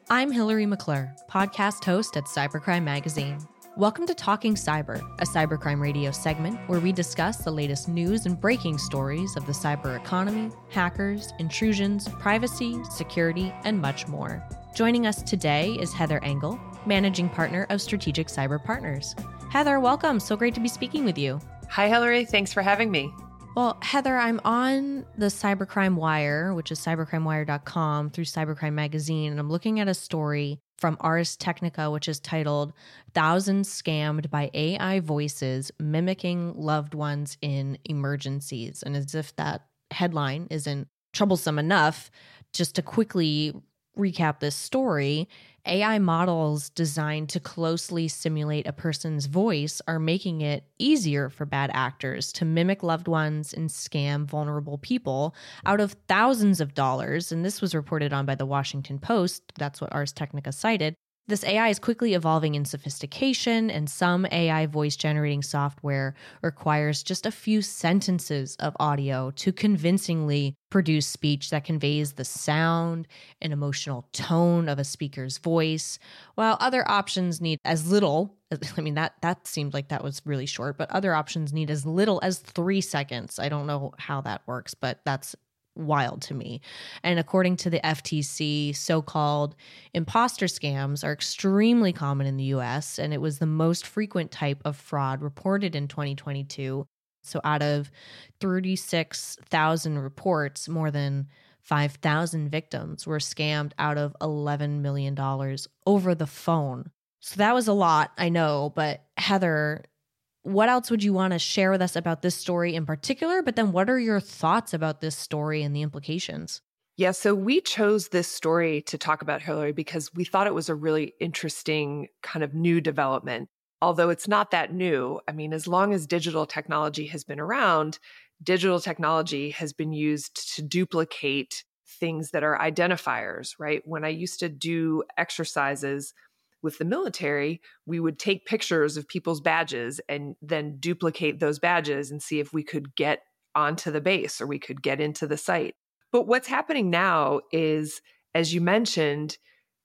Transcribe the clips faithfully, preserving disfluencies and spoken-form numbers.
I'm Hillary McClure, podcast host at Cybercrime Magazine. Welcome to Talking Cyber, a cybercrime radio segment where we discuss the latest news and breaking stories of the cyber economy, hackers, intrusions, privacy, security, and much more. Joining us today is Heather Engel, managing partner of Strategic Cyber Partners. Heather, welcome. So great to be speaking with you. Hi, Hillary. Thanks for having me. Well, Heather, I'm on the Cybercrime Wire, which is cybercrime wire dot com, through Cybercrime Magazine, and I'm looking at a story from Ars Technica, which is titled Thousands Scammed by A I Voices Mimicking Loved Ones in Emergencies. And as if that headline isn't troublesome enough, just to quickly recap this story, A I models designed to closely simulate a person's voice are making it easier for bad actors to mimic loved ones and scam vulnerable people out of thousands of dollars. And this was reported on by the Washington Post. That's what Ars Technica cited. This A I is quickly evolving in sophistication, and some A I voice generating software requires just a few sentences of audio to convincingly produce speech that conveys the sound and emotional tone of a speaker's voice, while other options need as little, I mean, that, that seemed like that was really short, but other options need as little as three seconds. I don't know how that works, but that's wild to me. And according to the F T C, so-called imposter scams are extremely common in the U S, and it was the most frequent type of fraud reported in twenty twenty-two. So out of thirty-six thousand reports, more than five thousand victims were scammed out of eleven million dollars over the phone. So that was a lot, I know, but Heather, what else would you want to share with us about this story in particular? But then what are your thoughts about this story and the implications? Yeah, so we chose this story to talk about, Hillary, because we thought it was a really interesting kind of new development. Although it's not that new. I mean, as long as digital technology has been around, digital technology has been used to duplicate things that are identifiers, right? When I used to do exercises with the military, we would take pictures of people's badges and then duplicate those badges and see if we could get onto the base or we could get into the site. But what's happening now is, as you mentioned,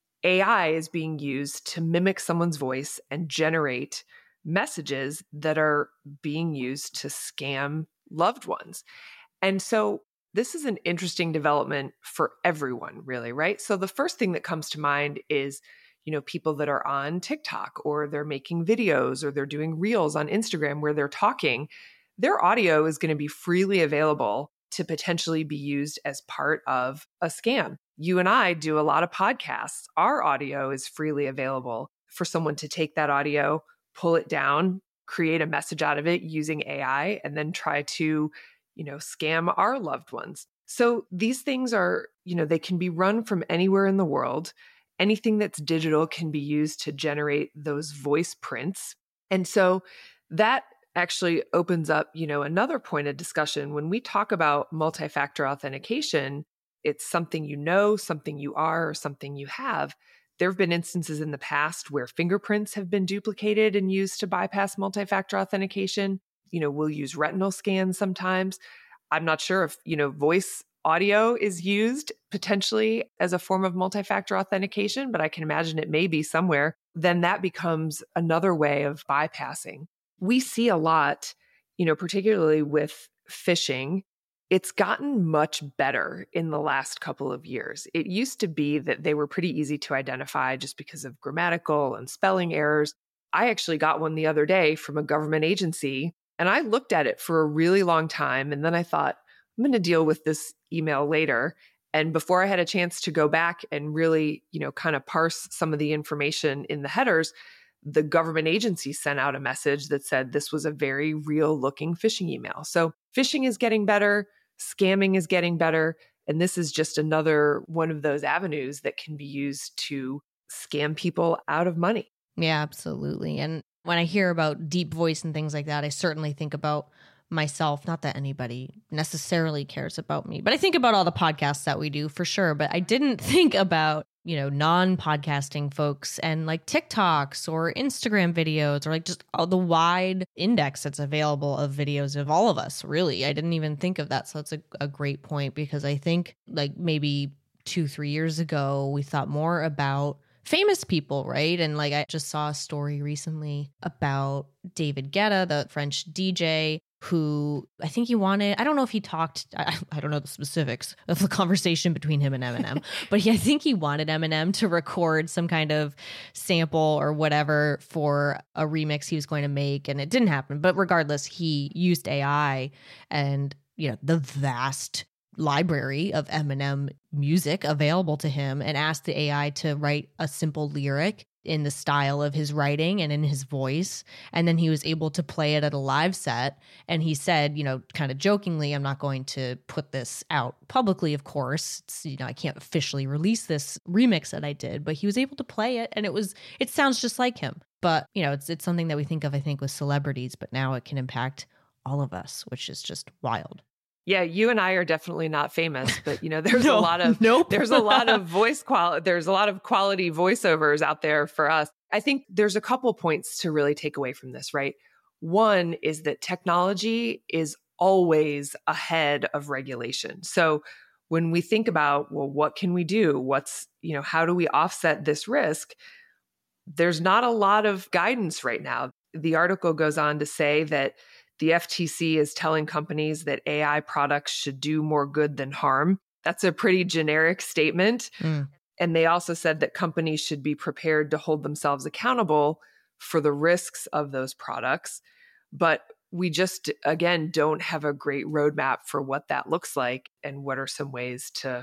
A I is being used to mimic someone's voice and generate messages that are being used to scam loved ones. And so this is an interesting development for everyone, really, right? So the first thing that comes to mind is, you know, people that are on TikTok or they're making videos or they're doing reels on Instagram where they're talking, their audio is going to be freely available to potentially be used as part of a scam. You and I do a lot of podcasts. Our audio is freely available for someone to take that audio, pull it down, create a message out of it using A I, and then try to, you know, scam our loved ones. So these things are, you know, they can be run from anywhere in the world. Anything that's digital can be used to generate those voice prints. And so that actually opens up, you know, another point of discussion. When we talk about multi-factor authentication, it's something you know, something you are, or something you have. There have been instances in the past where fingerprints have been duplicated and used to bypass multi-factor authentication. You know, we'll use retinal scans sometimes. I'm not sure if, you know, voice audio is used potentially as a form of multi-factor authentication, but I can imagine it may be somewhere. Then that becomes another way of bypassing. We see a lot, you know, particularly with phishing. It's gotten much better in the last couple of years. It used to be that they were pretty easy to identify just because of grammatical and spelling errors. I actually got one the other day from a government agency, and I looked at it for a really long time. And then I thought, I'm going to deal with this email later. And before I had a chance to go back and really, you know, kind of parse some of the information in the headers, the government agency sent out a message that said this was a very real looking phishing email. So phishing is getting better, scamming is getting better. And this is just another one of those avenues that can be used to scam people out of money. Yeah, absolutely. And when I hear about deep voice and things like that, I certainly think about myself. Not that anybody necessarily cares about me, but I think about all the podcasts that we do for sure. But I didn't think about, you know, non-podcasting folks and like TikToks or Instagram videos or like just all the wide index that's available of videos of all of us, really. I didn't even think of that. So that's a, a great point, because I think like maybe two, three years ago, we thought more about famous people, right? And like I just saw a story recently about David Guetta, the French D J, who I think he wanted, I don't know if he talked, I, I don't know the specifics of the conversation between him and Eminem, but he, I think he wanted Eminem to record some kind of sample or whatever for a remix he was going to make, and it didn't happen. But regardless, he used A I and, you know, the vast library of Eminem music available to him and asked the A I to write a simple lyric in the style of his writing and in his voice. And then he was able to play it at a live set. And he said, you know, kind of jokingly, I'm not going to put this out publicly, of course. It's, you know, I can't officially release this remix that I did, but he was able to play it. And it was, it sounds just like him. But, you know, it's, it's something that we think of, I think, with celebrities, but now it can impact all of us, which is just wild. Yeah, you and I are definitely not famous, but you know, there's no, a lot of nope. there's a lot of voice quality. There's a lot of quality voiceovers out there for us. I think there's a couple points to really take away from this, right? One is that technology is always ahead of regulation. So when we think about, well, what can we do? What's, you know, how do we offset this risk? There's not a lot of guidance right now. The article goes on to say that the F T C is telling companies that A I products should do more good than harm. That's a pretty generic statement. Mm. And they also said that companies should be prepared to hold themselves accountable for the risks of those products. But we just, again, don't have a great roadmap for what that looks like and what are some ways to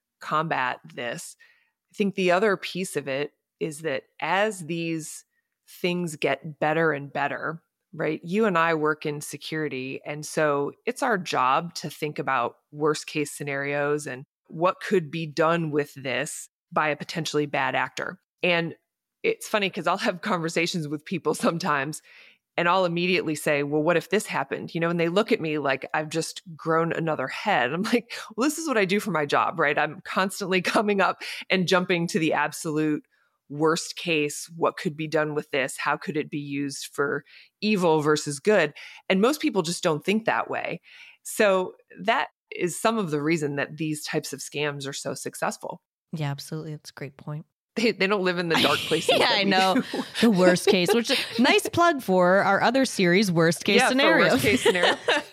combat this. I think the other piece of it is that as these things get better and better, right? You and I work in security. And so it's our job to think about worst case scenarios and what could be done with this by a potentially bad actor. And it's funny because I'll have conversations with people sometimes and I'll immediately say, well, what if this happened? You know, and they look at me like I've just grown another head. I'm like, well, this is what I do for my job, right? I'm constantly coming up and jumping to the absolute worst case. What could be done with this? How could it be used for evil versus good? And most people just don't think that way. So that is some of the reason that these types of scams are so successful. Yeah, absolutely. That's a great point. They, they don't live in the dark places. yeah, I know. The worst case, which is a nice plug for our other series, Worst Case yeah, Scenario. Worst case scenario.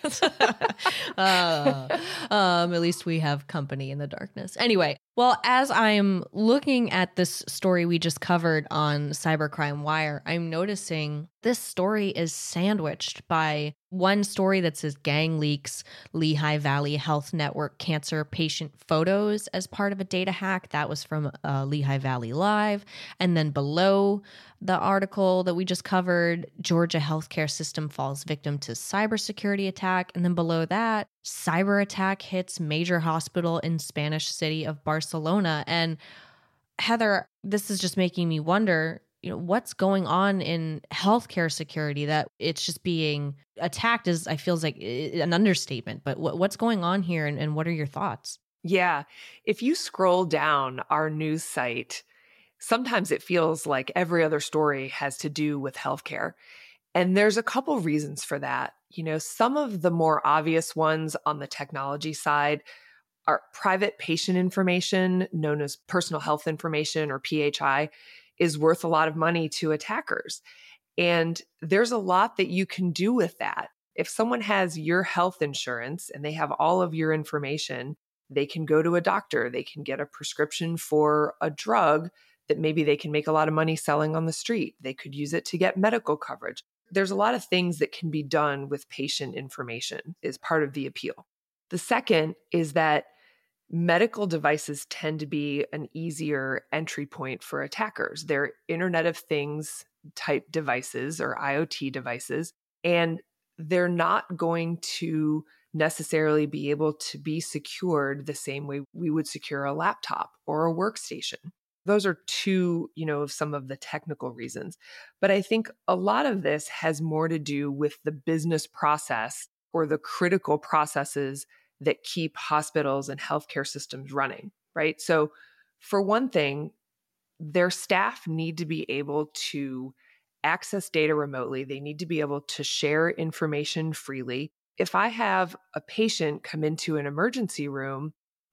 uh, um, at least we have company in the darkness. Anyway, well, as I'm looking at this story we just covered on Cybercrime Wire, I'm noticing this story is sandwiched by one story that says gang leaks Lehigh Valley Health Network cancer patient photos as part of a data hack. That was from uh, Lehigh Valley Live. And then below the article that we just covered, Georgia healthcare system falls victim to cybersecurity attack. And then below that, cyber attack hits major hospital in Spanish city of Barcelona. And Heather, this is just making me wonder, you know, what's going on in healthcare security that it's just being attacked is, I feels like an understatement, but what, what's going on here and, and what are your thoughts? Yeah. If you scroll down our news site, sometimes it feels like every other story has to do with healthcare. And there's a couple reasons for that. You know, some of the more obvious ones on the technology side are private patient information, known as personal health information or P H I, is worth a lot of money to attackers. And there's a lot that you can do with that. If someone has your health insurance and they have all of your information, they can go to a doctor, they can get a prescription for a drug that maybe they can make a lot of money selling on the street. They could use it to get medical coverage. There's a lot of things that can be done with patient information is part of the appeal. The second is that medical devices tend to be an easier entry point for attackers. They're Internet of Things type devices or I O T devices, and they're not going to necessarily be able to be secured the same way we would secure a laptop or a workstation. Those are two, you know, of some of the technical reasons. But I think a lot of this has more to do with the business process or the critical processes that keep hospitals and healthcare systems running, right? So for one thing, their staff need to be able to access data remotely. They need to be able to share information freely. If I have a patient come into an emergency room,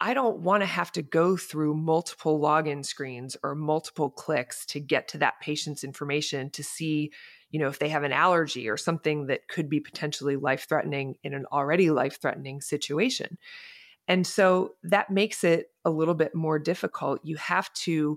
I don't want to have to go through multiple login screens or multiple clicks to get to that patient's information to see, you know, if they have an allergy or something that could be potentially life-threatening in an already life-threatening situation. And so that makes it a little bit more difficult. You have to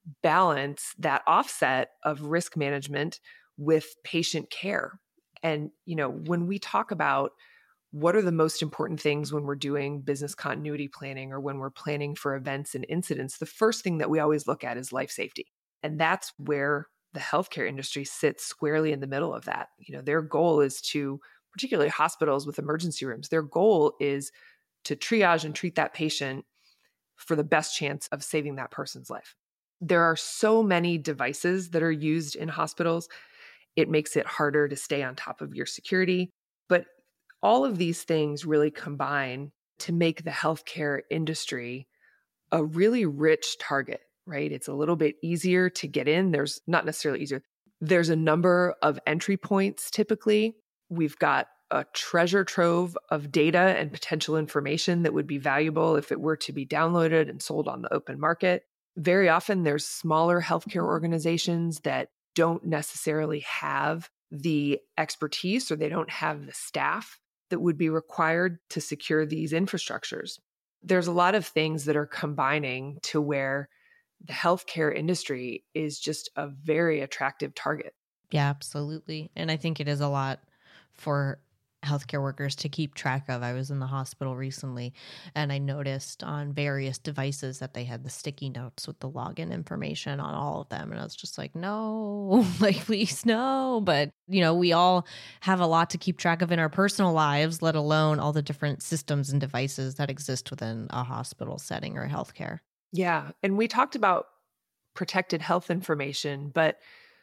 balance that offset of risk management with patient care. And, you know, when we talk about what are the most important things when we're doing business continuity planning or when we're planning for events and incidents, the first thing that we always look at is life safety. And that's where the healthcare industry sits squarely in the middle of that. You know, their goal is to, particularly hospitals with emergency rooms, their goal is to triage and treat that patient for the best chance of saving that person's life. There are so many devices that are used in hospitals. It makes it harder to stay on top of your security. But all of these things really combine to make the healthcare industry a really rich target, right? It's a little bit easier to get in. There's not necessarily easier. There's a number of entry points typically. We've got a treasure trove of data and potential information that would be valuable if it were to be downloaded and sold on the open market. Very often there's smaller healthcare organizations that don't necessarily have the expertise or they don't have the staff that would be required to secure these infrastructures. There's a lot of things that are combining to where the healthcare industry is just a very attractive target. Yeah, absolutely. And I think it is a lot for healthcare workers to keep track of. I was in the hospital recently and I noticed on various devices that they had the sticky notes with the login information on all of them. And I was just like, no, like, please, no. But, you know, we all have a lot to keep track of in our personal lives, let alone all the different systems and devices that exist within a hospital setting or healthcare. Yeah. And we talked about protected health information, but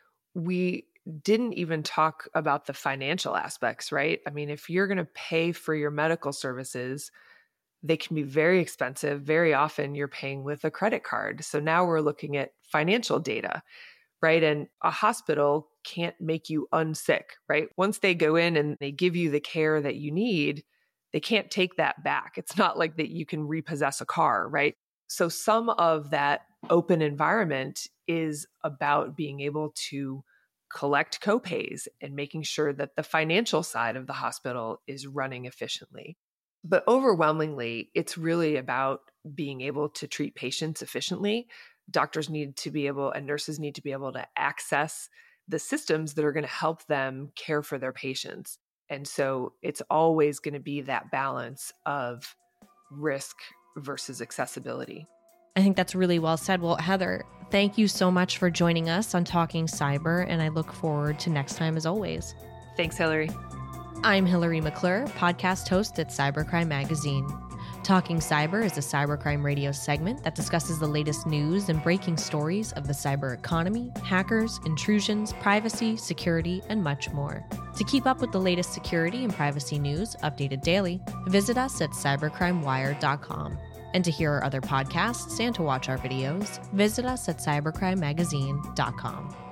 we didn't even talk about the financial aspects, right? I mean, if you're going to pay for your medical services, they can be very expensive. Very often you're paying with a credit card. So now we're looking at financial data, right? And a hospital can't make you unsick, right? Once they go in and they give you the care that you need, they can't take that back. It's not like that you can repossess a car, right? So some of that open environment is about being able to collect copays and making sure that the financial side of the hospital is running efficiently. But overwhelmingly, it's really about being able to treat patients efficiently. Doctors need to be able, and nurses need to be able to access the systems that are going to help them care for their patients. And so it's always going to be that balance of risk versus accessibility. I think that's really well said. Well, Heather, thank you so much for joining us on Talking Cyber, and I look forward to next time as always. Thanks, Hillary. I'm Hillary McClure, podcast host at Cybercrime Magazine. Talking Cyber is a cybercrime radio segment that discusses the latest news and breaking stories of the cyber economy, hackers, intrusions, privacy, security, and much more. To keep up with the latest security and privacy news, updated daily, visit us at cybercrime wire dot com. And to hear our other podcasts and to watch our videos, visit us at cybercrime magazine dot com.